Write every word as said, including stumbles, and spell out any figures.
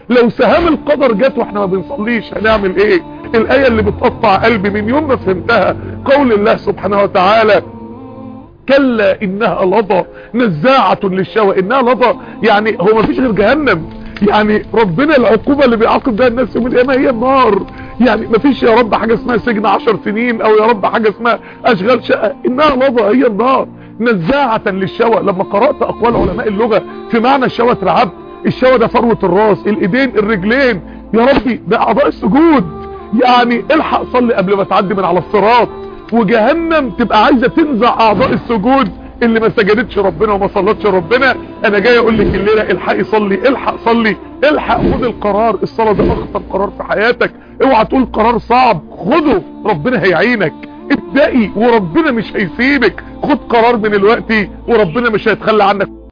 لو سهام القدر جت واحنا ما بنصليش هنعمل ايه؟ الايه اللي بتقطع قلبي من يوم ما فهمتها قول الله سبحانه وتعالى كلا انها لظى نزاعة للشوى. انها لظى يعني هو ما فيش غير جهنم، يعني ربنا العقوبة اللي بيعاقب بها الناس يوم القيامة هي النار. يعني ما فيش يا رب حاجة اسمها سجن عشر سنين او يا رب حاجة اسمها اشغال شقة. انها لظى هي النار نزاعة للشوى. لما قرأت اقوال علماء اللغة في معنى الشوى اترعبت. الشوى ده فروة الراس، الايدين، الرجلين، يا ربي ده اعضاء السجود. يعني الحق صلي قبل ما تعدي من على الصراط. وجهنم تبقى عايزة تنزع اعضاء السجود اللي ما سجدتش ربنا وما صلتش ربنا. انا جاي اقول لك الليله الحقي صلي، الحق صلي، الحق خد القرار. الصلاه ده اخطر قرار في حياتك. اوعى تقول قرار صعب، خده ربنا هيعينك. ابدأي وربنا مش هيسيبك. خد قرار من الوقت وربنا مش هيتخلى عنك.